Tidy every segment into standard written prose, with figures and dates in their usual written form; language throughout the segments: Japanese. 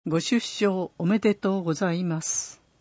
ご出生おめでとうございます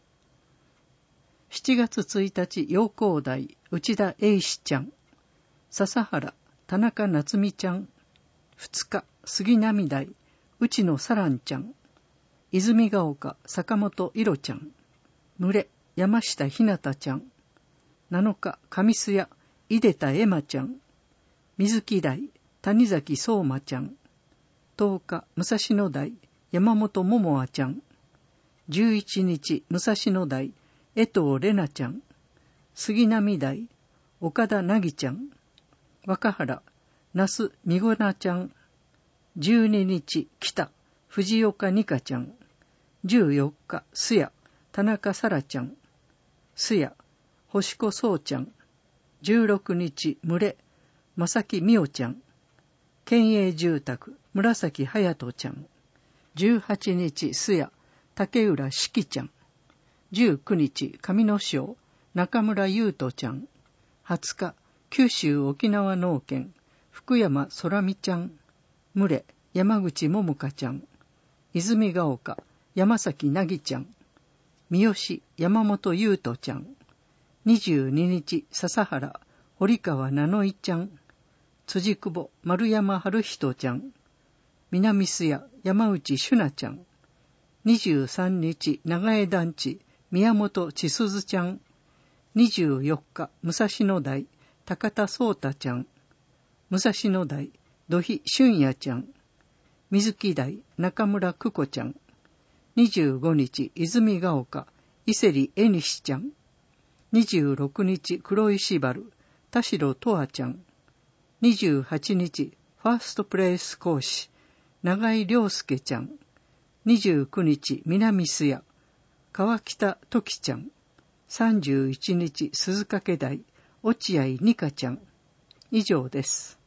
。7月1日陽光台内田英志ちゃん、笹原田中夏美ちゃん、2日杉並台内野サランちゃん、泉ヶ丘坂本いろちゃん、群れ山下ひなたちゃん、7日上須谷井出田エマちゃん、水木台谷崎相馬ちゃん、10日武蔵野台山本桃ちゃん、11日武蔵野台江藤玲奈ちゃん、杉並台岡田凪ちゃん、若原那須美穂菜ちゃん、12日北藤岡美香ちゃん、14日須谷田中沙羅ちゃん、須谷星子そうちゃん、16日群れ正木美代ちゃん、県営住宅紫隼人ちゃん、18日須谷竹浦四季ちゃん、19日上野省中村優斗ちゃん、20日九州沖縄農研福山空美ちゃん、群れ山口桃香ちゃん、泉ヶ丘山崎凪ちゃん、三好山本優斗ちゃん、22日笹原堀川七乃井ちゃん、辻久保丸山春人ちゃん、南須谷山内朱奈ちゃん、23日長江団地宮本千鈴ちゃん、24日武蔵野台高田壮太ちゃん、武蔵野台土肥俊也ちゃん、水木台中村久子ちゃん、25日泉ヶ丘伊勢里恵西ちゃん、26日黒石原田代とあちゃん、28日ファーストプレイス講師長井亮介ちゃん、29日南須谷川北時ちゃん、31日鈴掛台落合二香ちゃん、以上です。